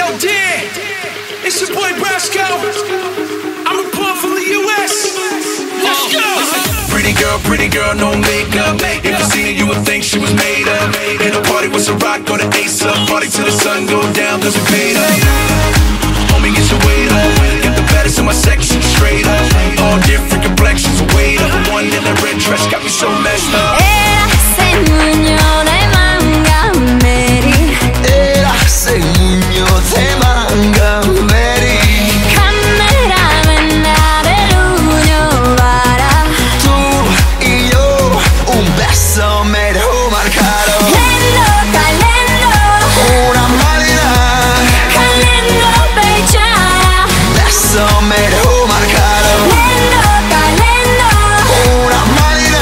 Yo, dear, it's your boy Brasco. I'm reporting from the US. Let's go. Pretty girl, no makeup. If you seen her, you would think she was made up. In a party with some rock, go to Ace Up. Party till the sun go down, cause we paid up. Homie, get your weight up. Get the baddest in my section, straight up. All different complexions, weight up. One in a red dress, got me so messed up. Era segno de manga meri. Era segno de manga meri. Camera venda de luglio vara. Tú y yo, un beso me dejó marcado. Lendo, calendo. Una marina. Calendo, pechara. Beso me dejó marcado. Lendo, calendo. Una marina.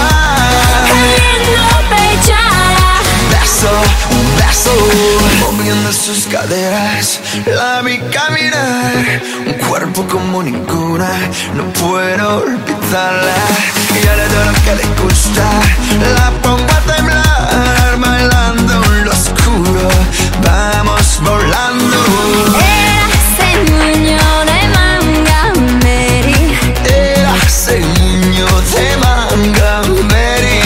Calendo, pechara. Beso, un beso. Moviendo sus caderas, la vi caminar. Un cuerpo como ninguna, no puedo olvidarla. Y ahora todo lo que le gusta, la pongo a temblar. Bailando en lo oscuro, vamos volando. Era segno de manga meri. Era segno de manga meri.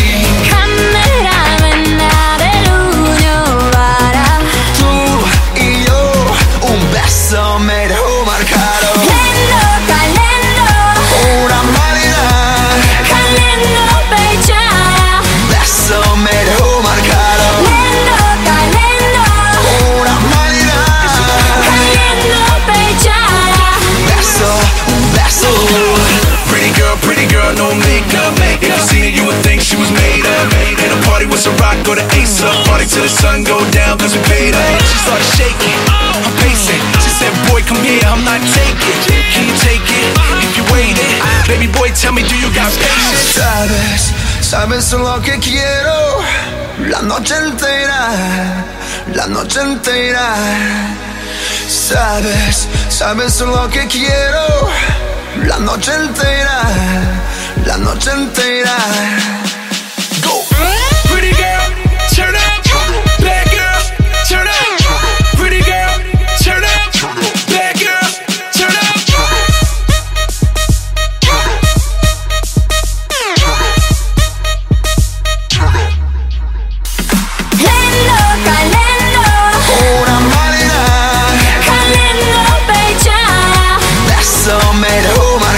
Camera venda de luglio vara. Tú y yo, un beso me dejó marcado. Lendo, calendo. Una marina. Calendo, pechara. Beso me dejó marcado. Lendo, calendo. Una marina. Calendo, pechara. Beso, un beso. Pretty girl, no makeup. If you seen her, you would think she was made up. In a party with some rock, go to Ace Up. Party till the sun go down, cause we paid up. She started shaking, I'm pacing. She said, boy, come here, I'm not taking. Can you take it? If you waiting, baby boy, tell me, do you got patience? Sabes lo que quiero. La noche entera, la noche entera. Sabes lo que quiero. La noche entera, la noche entera. Go! Pretty girl, turn up. Bad girl, turn up. Pretty girl, turn up. Bad girl, turn up. Lendo, calendo. Una marina. Calendo, pechara. Beso me dejó marcado.